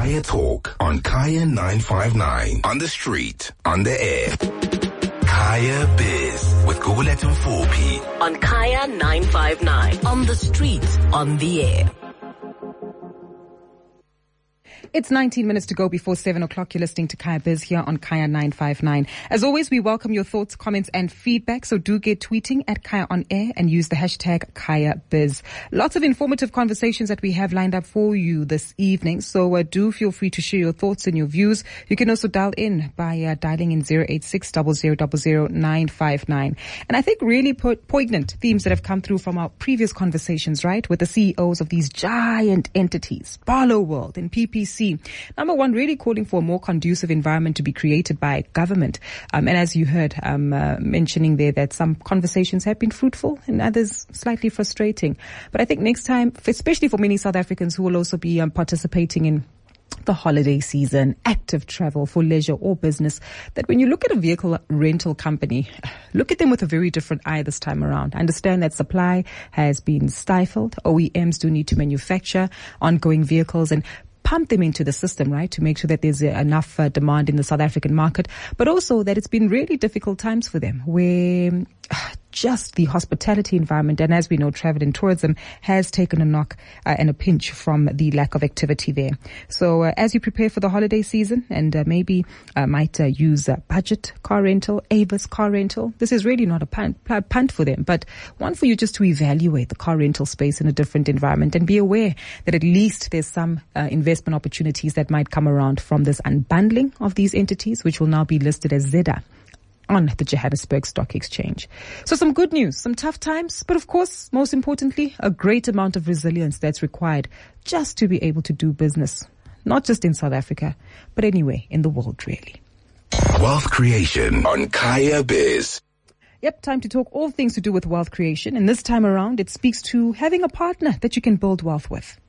Kaya Talk on Kaya 959. On the street, on the air. Kaya Biz with Gugulethu Mfuphi. On Kaya 959. On the street, on the air. It's 19 minutes to go before 7 o'clock. You're listening to Kaya Biz here on Kaya 959. As always, we welcome your thoughts, comments, and feedback. So do get tweeting at Kaya on Air and use the hashtag Kaya Biz. Lots of informative conversations that we have lined up for you this evening. So do feel free to share your thoughts and your views. You can also dial in by dialing in 086 0000 959. And I think really poignant themes that have come through from our previous conversations, right, with the CEOs of these giant entities, Barloworld and PPC. Number one, really calling for a more conducive environment to be created by government. And as you heard, mentioning there that some conversations have been fruitful and others slightly frustrating. But I think next time, especially for many South Africans who will also be participating in the holiday season, active travel for leisure or business, that when you look at a vehicle rental company, look at them with a very different eye this time around. Understand that supply has been stifled. OEMs do need to manufacture ongoing vehicles and pump them into the system, right, to make sure that there's enough demand in the South African market, but also that it's been really difficult times for them where just the hospitality environment, and as we know, travel and tourism has taken a knock and a pinch from the lack of activity there. So as you prepare for the holiday season and maybe might use budget car rental, Avis car rental, this is really not a punt for them, but one for you just to evaluate the car rental space in a different environment and be aware that at least there's some investment opportunities that might come around from this unbundling of these entities, which will now be listed as ZEDA on the Johannesburg Stock Exchange. So some good news, some tough times, but of course, most importantly, a great amount of resilience that's required just to be able to do business, not just in South Africa, but anywhere in the world, really. Wealth creation on Kaya Biz. Yep, time to talk all things to do with wealth creation. And this time around, it speaks to having a partner that you can build wealth with.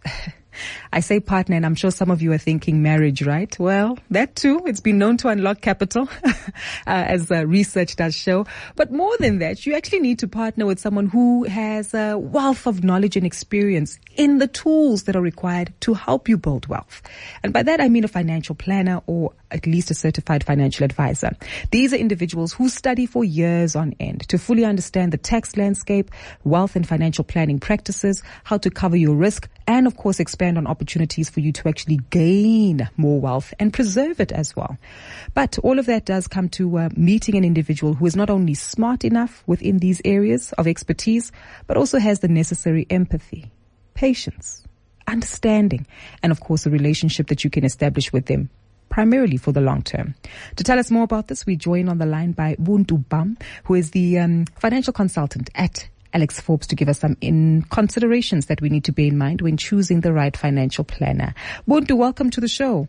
I say partner, and I'm sure some of you are thinking marriage, right? Well, that too. It's been known to unlock capital, as research does show. But more than that, you actually need to partner with someone who has a wealth of knowledge and experience in the tools that are required to help you build wealth. And by that, I mean a financial planner or at least a certified financial advisor. These are individuals who study for years on end to fully understand the tax landscape, wealth and financial planning practices, how to cover your risk, and of course expand on opportunities for you to actually gain more wealth and preserve it as well. But all of that does come to meeting an individual who is not only smart enough within these areas of expertise, but also has the necessary empathy, patience, understanding, and of course a relationship that you can establish with them primarily for the long term. To tell us more about this, we join on the line by Buntu Bam, who is the financial consultant at Alex Forbes, to give us some considerations that we need to bear in mind when choosing the right financial planner. Buntu, welcome to the show.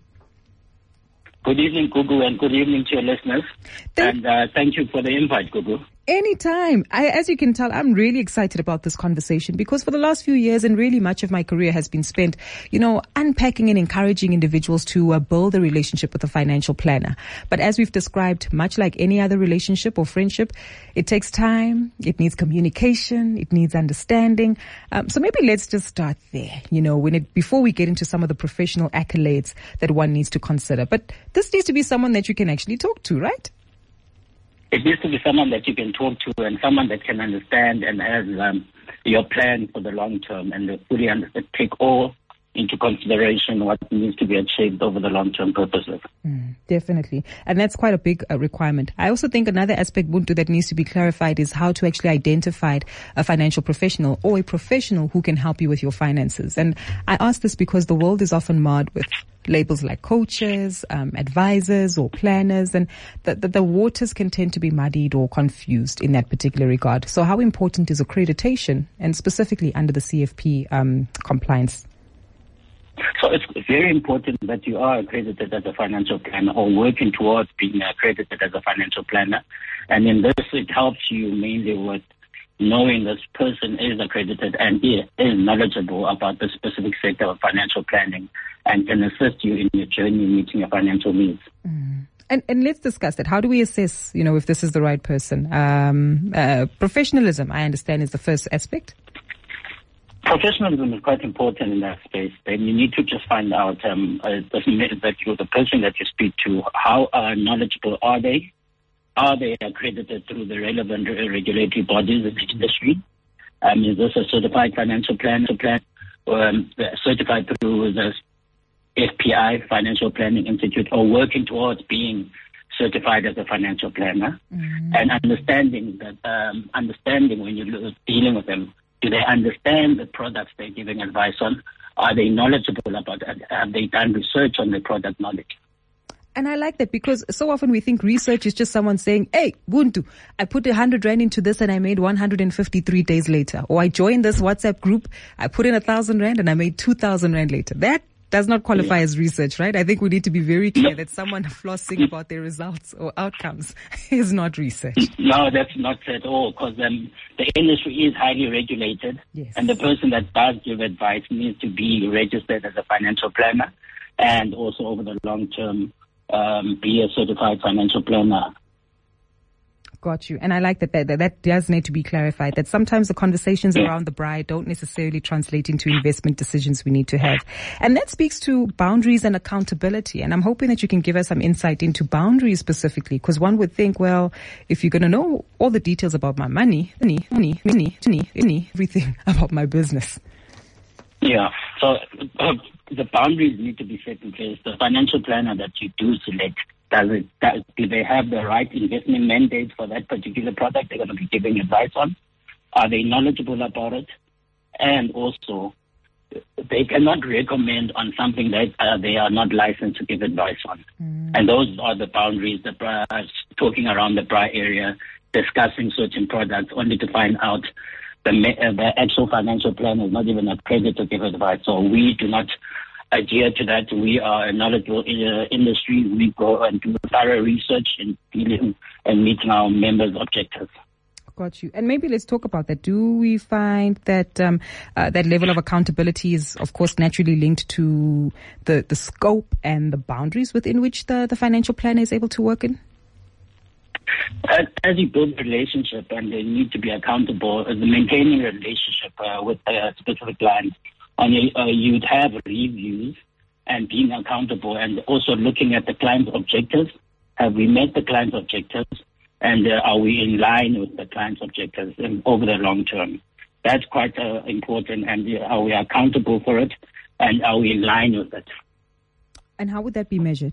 Good evening, Gugu, and good evening to your listeners. Thank you for the invite, Gugu. Anytime. As you can tell, I'm really excited about this conversation because for the last few years and really much of my career has been spent, unpacking and encouraging individuals to build a relationship with a financial planner. But as we've described, much like any other relationship or friendship, it takes time, it needs communication, it needs understanding. So maybe let's just start there, before we get into some of the professional accolades that one needs to consider. But this needs to be someone that you can actually talk to, right? It needs to be someone that you can talk to and someone that can understand and has your plan for the long term and fully take all into consideration what needs to be achieved over the long-term purposes. Definitely. And that's quite a big requirement. I also think another aspect, Buntu, that needs to be clarified is how to actually identify a financial professional or a professional who can help you with your finances. And I ask this because the world is often marred with labels like coaches, advisors or planners, and the waters can tend to be muddied or confused in that particular regard. So how important is accreditation, and specifically under the CFP compliance? So it's very important that you are accredited as a financial planner or working towards being accredited as a financial planner. And in this, it helps you mainly with knowing this person is accredited and is knowledgeable about the specific sector of financial planning and can assist you in your journey meeting your financial needs. And let's discuss that. How do we assess, if this is the right person? Professionalism, I understand, is the first aspect. Professionalism is quite important in that space. Then you need to just find out the person that you speak to, how knowledgeable are they? Are they accredited through the relevant regulatory bodies in the industry? Is this a certified financial plan, certified through the FPI, Financial Planning Institute, or working towards being certified as a financial planner? And understanding when you're dealing with them, do they understand the products they're giving advice on? Are they knowledgeable about it? Have they done research on the product knowledge? And I like that because so often we think research is just someone saying, hey, Buntu, I put 100 Rand into this and I made 153 days later. Or I joined this WhatsApp group, I put in 1,000 Rand and I made 2,000 Rand later. That does not qualify as research, right? I think we need to be very clear that someone flossing about their results or outcomes is not research. No, that's not at all, because the industry is highly regulated, and the person that does give advice needs to be registered as a financial planner and also over the long term be a certified financial planner. Got you. And I like that does need to be clarified, that sometimes the conversations around the bride don't necessarily translate into investment decisions we need to have. And that speaks to boundaries and accountability. And I'm hoping that you can give us some insight into boundaries specifically, because one would think, well, if you're going to know all the details about my money, everything about my business. Yeah. So the boundaries need to be set in place. The financial planner that you do select, do they have the right investment mandate for that particular product they're going to be giving advice on? Are they knowledgeable about it? And also, they cannot recommend on something that they are not licensed to give advice on. And those are the boundaries, talking around the BRI area, discussing certain products, only to find out the actual financial plan is not even accredited to give advice. So we do not adhere to that. We are a knowledgeable industry. We go and do thorough research in dealing and meeting our members' objectives. Got you. And maybe let's talk about that. Do we find that that level of accountability is, of course, naturally linked to the scope and the boundaries within which the financial planner is able to work in? As you build a relationship and they need to be accountable, maintaining a relationship with a specific client, you'd have reviews and being accountable and also looking at the client's objectives. Have we met the client's objectives? And are we in line with the client's objectives over the long term? That's quite important. And are we accountable for it? And are we in line with it? And how would that be measured?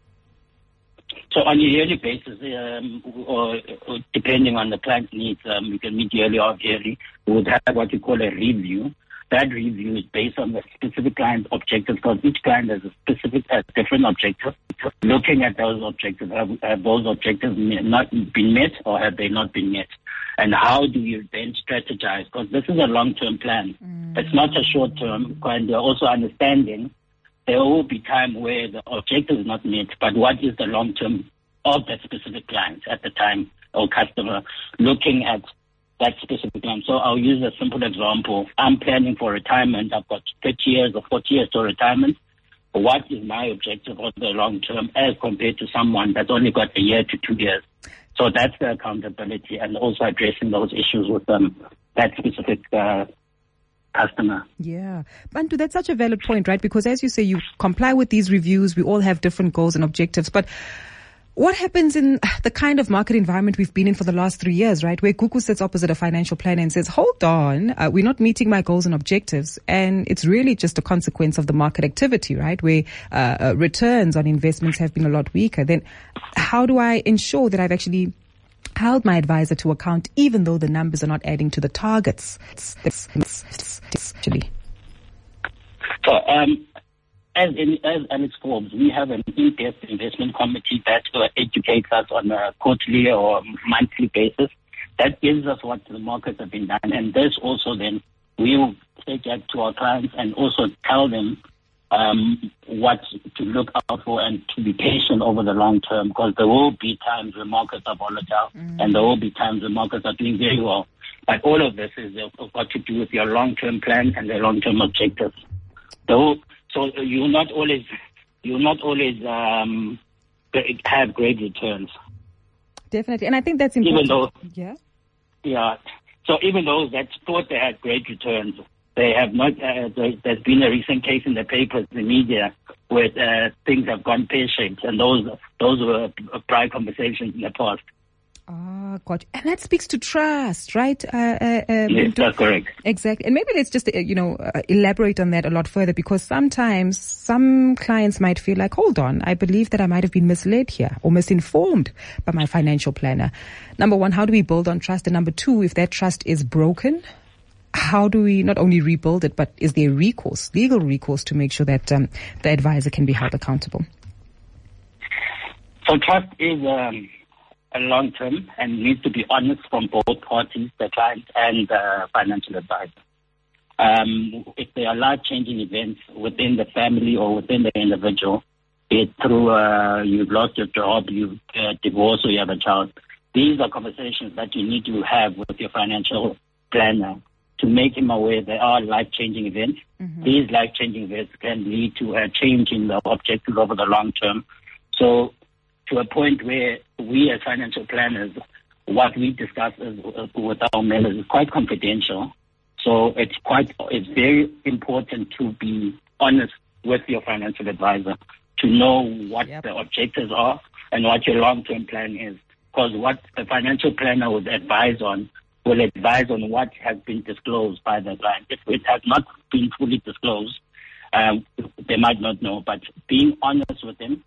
So on a yearly basis, or depending on the client's needs, we can meet yearly or yearly. We would have what we call a review. That review is based on the specific client's objectives, because each client has a specific, different objective. Looking at those objectives, have those objectives not been met or have they not been met? And how do you then strategize? Because this is a long-term plan. It's not a short-term, and they're also understanding there will be time where the objective is not met, but what is the long-term of that specific client at the time or customer, looking at that specific client. So I'll use a simple example. I'm planning for retirement. I've got 30 years or 40 years to retirement. What is my objective of the long term as compared to someone that's only got a year to 2 years? So that's the accountability, and also addressing those issues with that specific customer. Yeah. Bantu, that's such a valid point, right? Because as you say, you comply with these reviews. We all have different goals and objectives. But what happens in the kind of market environment we've been in for the last 3 years, right? Where Gugu sits opposite a financial planner and says, hold on, we're not meeting my goals and objectives. And it's really just a consequence of the market activity, right? Where returns on investments have been a lot weaker. Then how do I ensure that I've actually held my advisor to account, even though the numbers are not adding to the targets? Actually. So, as Alex Forbes, we have an in-depth investment committee that educates us on a quarterly or monthly basis. That gives us what the markets have been done, and this also then we will take that to our clients and also tell them what to look out for and to be patient over the long term, because there will be times when markets are volatile and there will be times when markets are doing very well. But all of this is got to do with your long-term plan and the long-term objectives. So you will not always have great returns. Definitely, and I think that's important. So even those that thought they had great returns, They have not. There's been a recent case in the papers, the media, where things have gone pear-shaped, and those were prior conversations in the past. Ah, God. And that speaks to trust, right? Yes, that's correct. Exactly. And maybe let's just, elaborate on that a lot further, because sometimes some clients might feel like, hold on, I believe that I might have been misled here or misinformed by my financial planner. Number one, how do we build on trust? And number two, if that trust is broken, how do we not only rebuild it, but is there recourse, legal recourse, to make sure that the advisor can be held accountable? So trust is a long-term and needs to be honest from both parties, the client and the financial advisor. If there are life-changing events within the family or within the individual, be it through you've lost your job, you've divorced, or you have a child, these are conversations that you need to have with your financial planner to make him aware there are life-changing events. Mm-hmm. These life-changing events can lead to a change in the objective over the long term. So to a point where we as financial planners, what we discuss with our members is quite confidential. So it's very important to be honest with your financial advisor, to know what the objectives are and what your long-term plan is. Because what the financial planner would advise on will advise on what has been disclosed by the client. If it has not been fully disclosed, they might not know. But being honest with him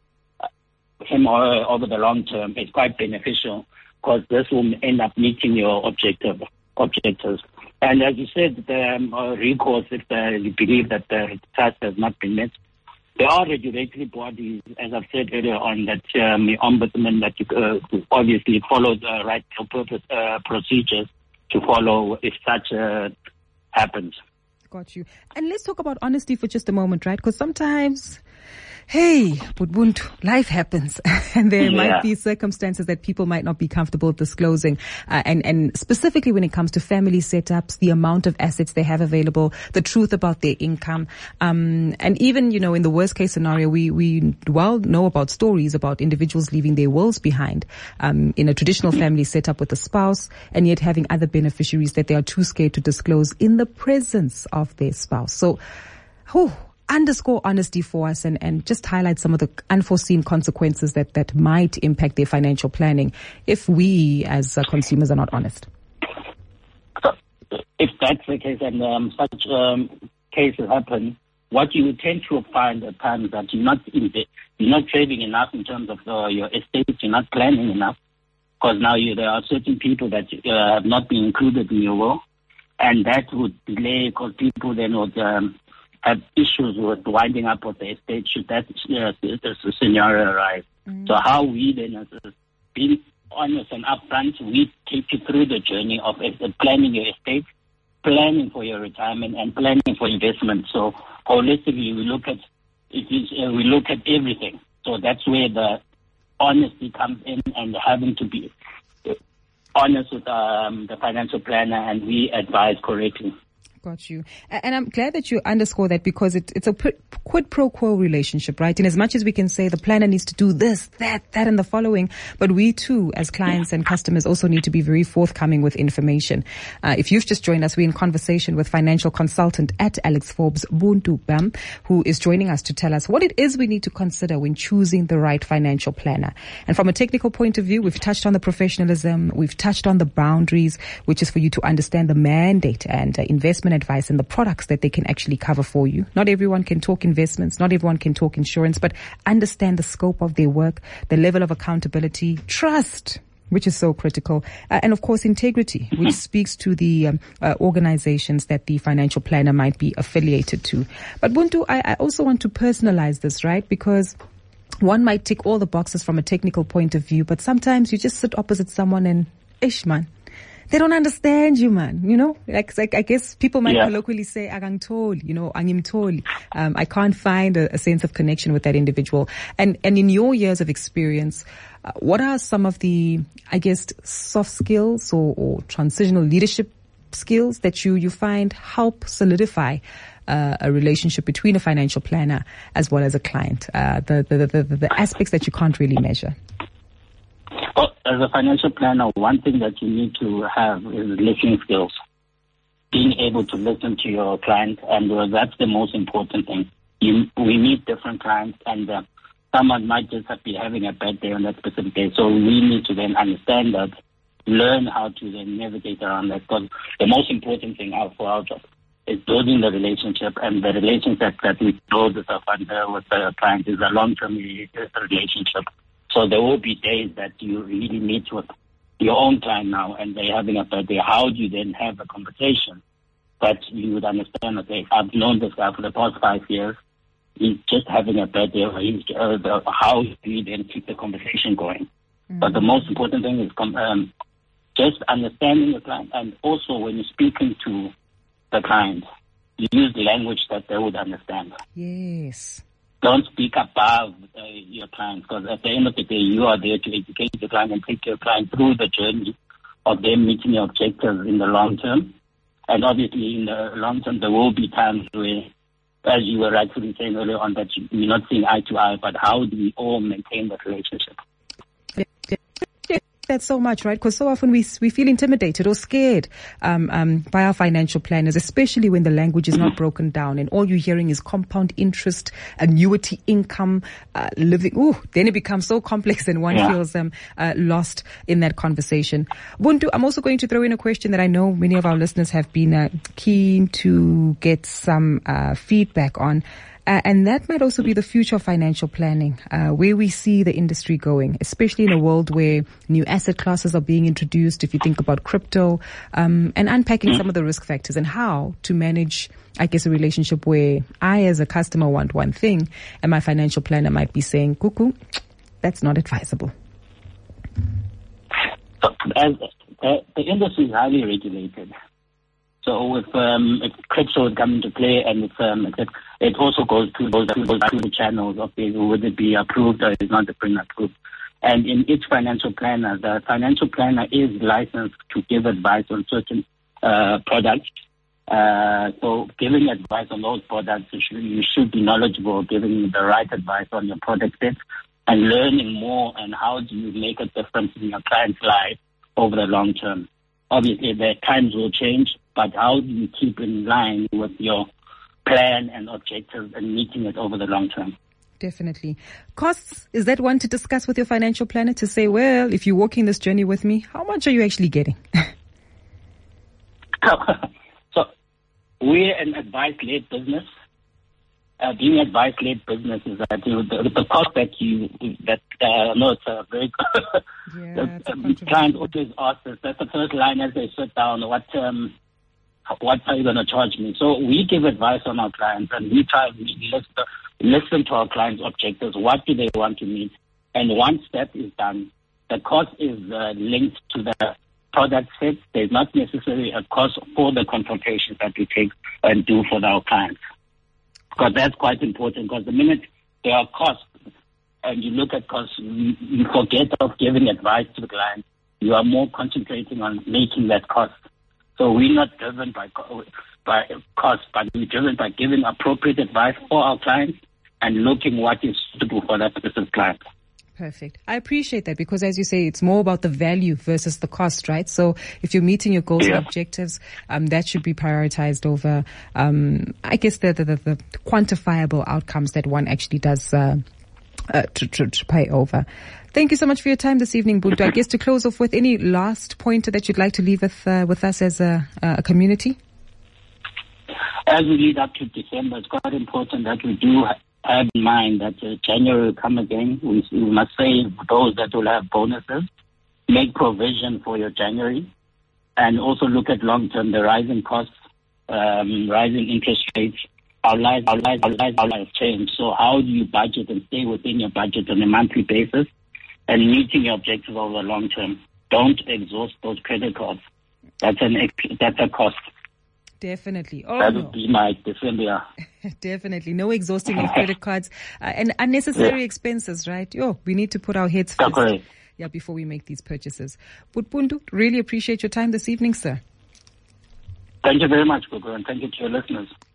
or over the long term is quite beneficial, because this will end up meeting your objectives. And as you said, the recourse, if you believe that the task has not been met, there are regulatory bodies, as I've said earlier on, that the ombudsman that you obviously follow the right to purpose procedures to follow if such happens. Got you. And let's talk about honesty for just a moment, right? Because sometimes, hey, life happens, and there might be circumstances that people might not be comfortable disclosing. And specifically when it comes to family setups, the amount of assets they have available, the truth about their income. And even, in the worst case scenario, we well know about stories about individuals leaving their wills behind, in a traditional family setup with a spouse, and yet having other beneficiaries that they are too scared to disclose in the presence of their spouse. So, underscore honesty for us and just highlight some of the unforeseen consequences that might impact their financial planning if we as consumers are not honest. If that's the case and such cases happen, what you tend to find at times that you're not saving enough in terms of your estate, you're not planning enough, because now there are certain people that have not been included in your will, and that would delay, because people then would have issues with winding up with the estate should that scenario arise. Mm-hmm. So how we then, being honest and upfront, we take you through the journey of planning your estate, planning for your retirement, and planning for investment. So holistically, we look at everything. So that's where the honesty comes in, and having to be honest with the financial planner, and we advise correctly. Got you. And I'm glad that you underscore that, because it's a quid pro quo relationship, right? In as much as we can say the planner needs to do this, that, and the following, but we too, as clients and customers, also need to be very forthcoming with information. If you've just joined us, we're in conversation with financial consultant at Alex Forbes, Buntu Bam, who is joining us to tell us what it is we need to consider when choosing the right financial planner. And from a technical point of view, we've touched on the professionalism, we've touched on the boundaries, which is for you to understand the mandate and investment advice and the products that they can actually cover for you. Not everyone can talk investments, not everyone can talk insurance, but understand the scope of their work, the level of accountability, trust, which is so critical, and of course integrity, which speaks to the organizations that the financial planner might be affiliated to. But Buntu, I also want to personalize this, right? Because one might tick all the boxes from a technical point of view, but sometimes you just sit opposite someone and, man, they don't understand you, man. Like I guess people might colloquially say, agangtoli, angimtoli. I can't find a sense of connection with that individual. And in your years of experience, what are some of the, I guess, soft skills or transitional leadership skills that you find help solidify a relationship between a financial planner as well as a client? The aspects that you can't really measure. Well, as a financial planner, one thing that you need to have is listening skills. being able to listen to your client, and that's the most important thing. We meet different clients, and someone might just be having a bad day on that specific day. So we need to then understand that, learn how to then navigate around that. Because the most important thing for our job is building the relationship, and the relationship that we build with the client is a long-term relationship. So there will be days that you really meet with your own client now, and they're having a bad day. How do you then have a conversation that you would understand, okay, I've known this guy for the past 5 years. He's just having a bad day. How do you then keep the conversation going? Mm-hmm. But the most important thing is just understanding the client, and also when you're speaking to the client, you use the language that they would understand. Yes. Don't speak above your client, because at the end of the day, you are there to educate the client and take your client through the journey of them meeting your objectives in the long term. And obviously, in the long term, there will be times where, as you were rightfully saying earlier on, that you're not seeing eye to eye, but how do we all maintain that relationship? That so much, right? Because so often we feel intimidated or scared by our financial planners, especially when the language is not broken down and all you're hearing is compound interest, annuity income, living. Then it becomes so complex and one feels lost in that conversation. Buntu, I'm also going to throw in a question that I know many of our listeners have been keen to get some feedback on. And that might also be the future of financial planning, where we see the industry going, especially in a world where new asset classes are being introduced. If you think about crypto, and unpacking some of the risk factors and how to manage, I guess, a relationship where I, as a customer, want one thing and my financial planner might be saying, cuckoo, that's not advisable. The industry is highly regulated. So if crypto would come into play, and it also goes through the channels of would it be approved or is not approved. And in each financial planner, the financial planner is licensed to give advice on certain products. So giving advice on those products, you should be knowledgeable, giving the right advice on your product set, and learning more and how do you make a difference in your client's life over the long term. Obviously, the times will change, but how do you keep in line with your plan and objectives and meeting it over the long term? Definitely. Costs, is that one to discuss with your financial planner to say, well, if you're walking this journey with me, how much are you actually getting? So we're an advice-led business. Being advice-led business is that the cost that no, it's a very the client always asks us, that's the first line as they sit down, what are you going to charge me? So we give advice on our clients, and we try to listen to our clients' objectives. What do they want to meet? And once that is done, the cost is linked to the product set. There's not necessarily a cost for the consultations that we take and do for our clients. Because that's quite important, because the minute there are costs and you look at costs, you forget of giving advice to the client. You are more concentrating on making that cost. So we're not driven by cost, but we're driven by giving appropriate advice for our clients and looking what is suitable for that specific client. Perfect. I appreciate that, because as you say, it's more about the value versus the cost, right? So if you're meeting your goals and objectives, that should be prioritized over, I guess, the quantifiable outcomes that one actually does to pay over. Thank you so much for your time this evening, Buntu. I guess to close off with, any last pointer that you'd like to leave with us as a community? As we lead up to December, it's quite important that we do have in mind that January will come again. We must save those that will have bonuses, make provision for your January, and also look at long-term, the rising costs, rising interest rates. Our lives change. So how do you budget and stay within your budget on a monthly basis and meeting your objectives over the long term? Don't exhaust those credit cards. That's a cost. Definitely. That would be my December. Definitely. No exhausting of credit cards and unnecessary expenses, right? We need to put our heads first. Correct. Before we make these purchases. But Buntu, really appreciate your time this evening, sir. Thank you very much, Gugu, and thank you to your listeners.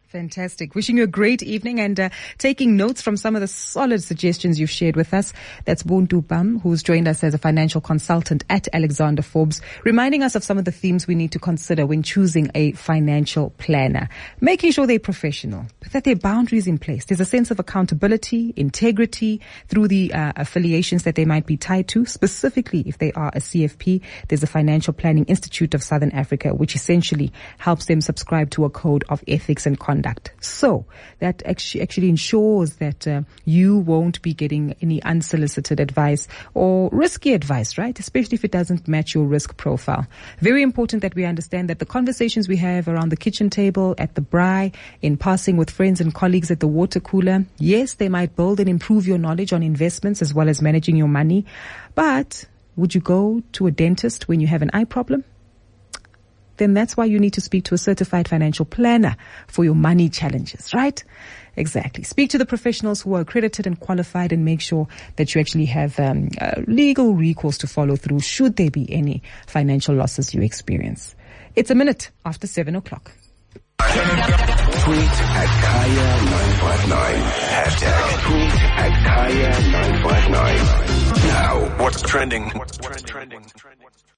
Fantastic. Wishing you a great evening and taking notes from some of the solid suggestions you've shared with us. That's Bontu Bam, who's joined us as a financial consultant at Alexander Forbes, reminding us of some of the themes we need to consider when choosing a financial planner. Making sure they're professional, but that there are boundaries in place. There's a sense of accountability, integrity through the affiliations that they might be tied to. Specifically, if they are a CFP, there's a Financial Planning Institute of Southern Africa, which essentially helps them subscribe to a code of ethics and conduct. So that actually ensures that you won't be getting any unsolicited advice or risky advice, right? Especially if it doesn't match your risk profile. Very important that we understand that the conversations we have around the kitchen table, at the braai, in passing with friends and colleagues at the water cooler, yes, they might build and improve your knowledge on investments as well as managing your money. But would you go to a dentist when you have an eye problem? Then that's why you need to speak to a certified financial planner for your money challenges, right? Exactly. Speak to the professionals who are accredited and qualified and make sure that you actually have legal recourse to follow through should there be any financial losses you experience. It's a minute after 7 o'clock. Tweet at Kaya959. Tweet at Kaya959. Now, what's trending?